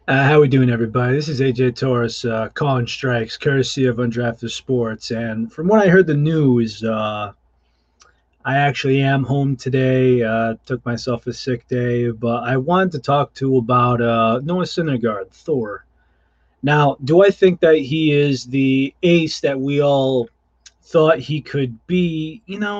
How we doing, everybody? This is AJ Torres calling strikes, courtesy of Undrafted Sports. And from what I heard the news, I actually am home today. Took myself a sick day, but I wanted to talk to about Noah Syndergaard, Thor. Now, do I think that he is the ace that we all thought he could be?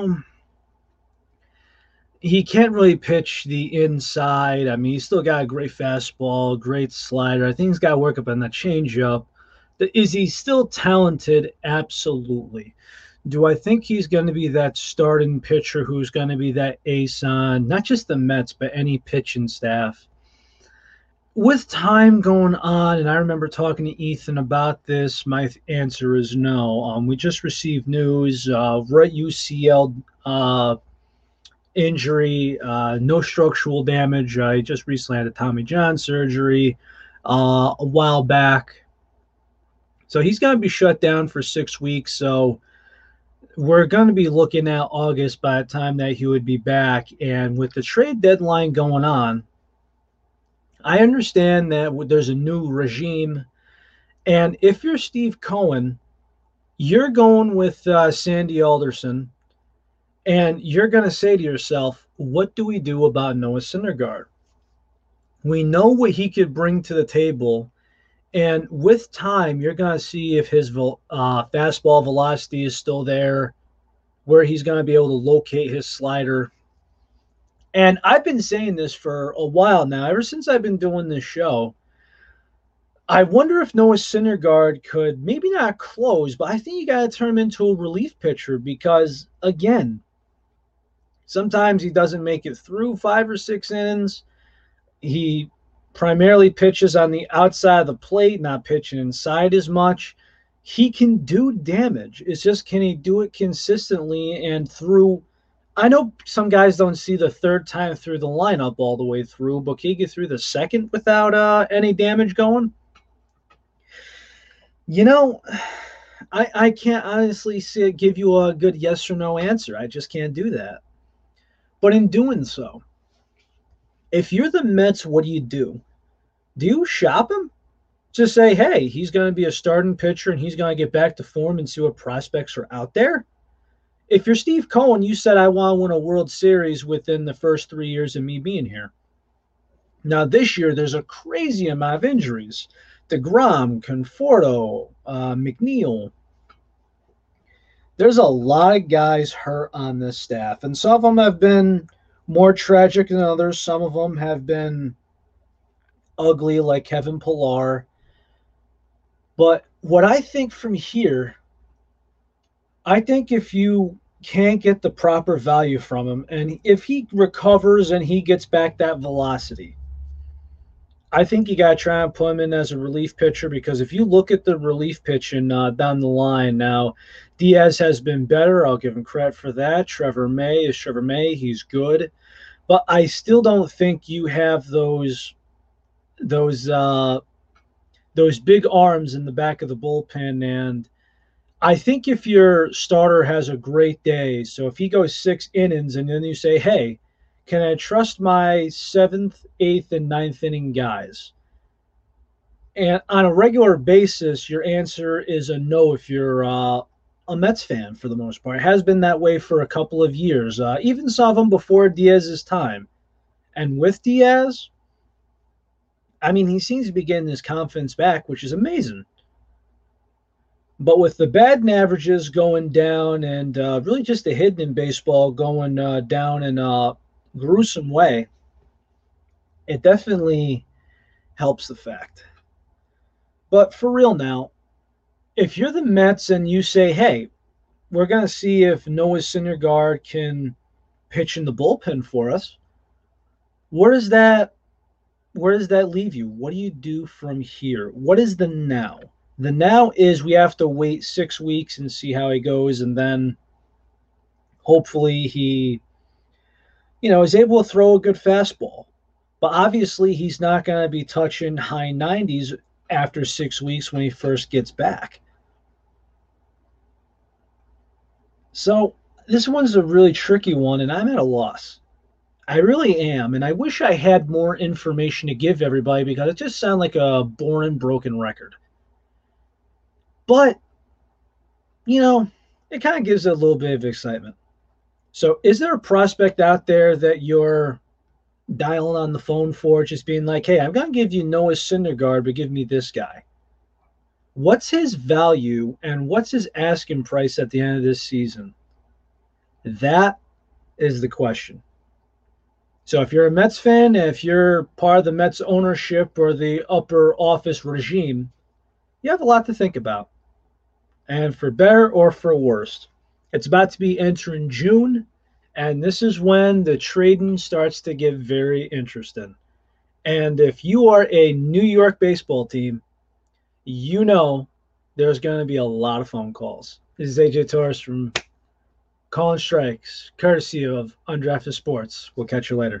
He can't really pitch the inside. I mean, he's still got a great fastball, great slider. I think he's got to work up on that changeup. Is he still talented? Absolutely. Do I think he's going to be that starting pitcher who's going to be that ace on not just the Mets, but any pitching staff? With time going on, and I remember talking to Ethan about this, my answer is no. We just received news, right UCL injury, no structural damage. I just recently had a Tommy John surgery a while back. So he's going to be shut down for 6 weeks. So we're going to be looking at August by the time that he would be back. And with the trade deadline going on, I understand that there's a new regime. And if you're Steve Cohen, you're going with Sandy Alderson, and you're going to say to yourself, what do we do about Noah Syndergaard? We know what he could bring to the table. And with time, you're going to see if his fastball velocity is still there, where he's going to be able to locate his slider. And I've been saying this for a while now, ever since I've been doing this show. I wonder if Noah Syndergaard could maybe not close, but I think you got to turn him into a relief pitcher because, again, sometimes he doesn't make it through 5 or 6 innings. He primarily pitches on the outside of the plate, not pitching inside as much. He can do damage. It's just, can he do it consistently and through? I know some guys don't see the third time through the lineup all the way through, but can he get through the second without any damage going? You know, I can't honestly give you a good yes or no answer. I just can't do that. But in doing so, if you're the Mets, what do you do? Do you shop him? Just say, hey, he's going to be a starting pitcher and he's going to get back to form and see what prospects are out there? If you're Steve Cohen, you said, I want to win a World Series within the first 3 years of me being here. Now, this year, there's a crazy amount of injuries. DeGrom, Conforto, McNeil. There's a lot of guys hurt on this staff, and some of them have been more tragic than others. Some of them have been ugly, like Kevin Pillar. But what I think from here, I think if you can't get the proper value from him, and if he recovers and he gets back that velocity, I think you got to try and put him in as a relief pitcher because if you look at the relief pitching down the line now, Diaz has been better. I'll give him credit for that. Trevor May is Trevor May. He's good. But I still don't think you have those uh, those big arms in the back of the bullpen. And I think if your starter has a great day, so if he goes 6 innings and then you say, hey, can I trust my seventh, eighth, and ninth inning guys? And on a regular basis, your answer is a no if you're a Mets fan for the most part. It has been that way for a couple of years. Even some of them before Diaz's time. And with Diaz, I mean, he seems to be getting his confidence back, which is amazing. But with the batting averages going down and really just the hitting in baseball going down in a gruesome way, it definitely helps the fact. But for real now, if you're the Mets and you say, hey, we're going to see if Noah Syndergaard can pitch in the bullpen for us, where does that leave you? What do you do from here? What is the now? The now is we have to wait 6 weeks and see how he goes, and then hopefully he, is able to throw a good fastball. But obviously he's not going to be touching high 90s after 6 weeks when he first gets back. So this one's a really tricky one, and I'm at a loss. I really am, and I wish I had more information to give everybody because it just sounds like a boring, broken record. But, you know, it kind of gives it a little bit of excitement. So, is there a prospect out there that you're dialing on the phone for, just being like, hey, I'm going to give you Noah Syndergaard, but give me this guy? What's his value and what's his asking price at the end of this season? That is the question. So if you're a Mets fan, if you're part of the Mets ownership or the upper office regime, you have a lot to think about. And for better or for worse, it's about to be entering June, and this is when the trading starts to get very interesting. And if you are a New York baseball team, you know there's going to be a lot of phone calls. This is AJ Torres from Calling Strikes, courtesy of Undrafted Sports. We'll catch you later.